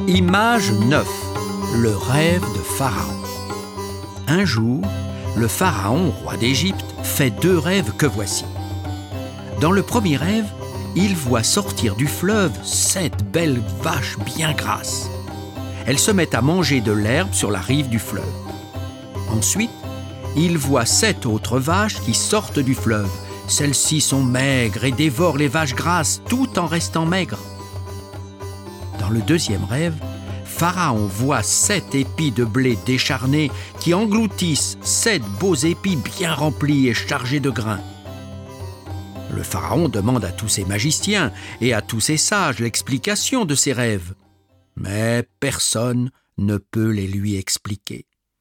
Image 9. Le rêve de Pharaon. Un jour, le Pharaon, roi d'Égypte, fait 2 rêves que voici. Dans le premier rêve, il voit sortir du fleuve 7 belles vaches bien grasses. Elles se mettent à manger de l'herbe sur la rive du fleuve. Ensuite, il voit 7 autres vaches qui sortent du fleuve. Celles-ci sont maigres et dévorent les vaches grasses tout en restant maigres. Dans le deuxième rêve, Pharaon voit 7 épis de blé décharnés qui engloutissent 7 beaux épis bien remplis et chargés de grains. Le Pharaon demande à tous ses magiciens et à tous ses sages l'explication de ses rêves. Mais personne ne peut les lui expliquer.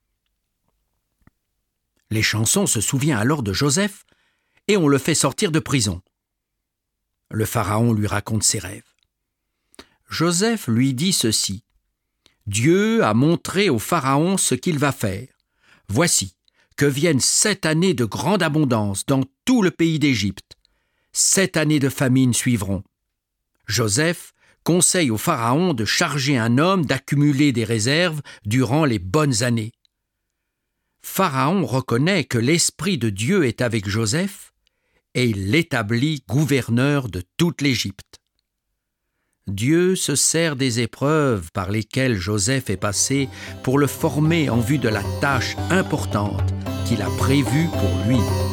Les chansons se souvient alors de Joseph et on le fait sortir de prison. Le Pharaon lui raconte ses rêves. Joseph lui dit ceci. Dieu a montré au Pharaon ce qu'il va faire. Voici que viennent 7 années de grande abondance dans tout le pays d'Égypte. 7 années de famine suivront. Joseph conseille au Pharaon de charger un homme d'accumuler des réserves durant les bonnes années. Pharaon reconnaît que l'Esprit de Dieu est avec Joseph et il l'établit gouverneur de toute l'Égypte. Dieu se sert des épreuves par lesquelles Joseph est passé pour le former en vue de la tâche importante qu'il a prévue pour lui.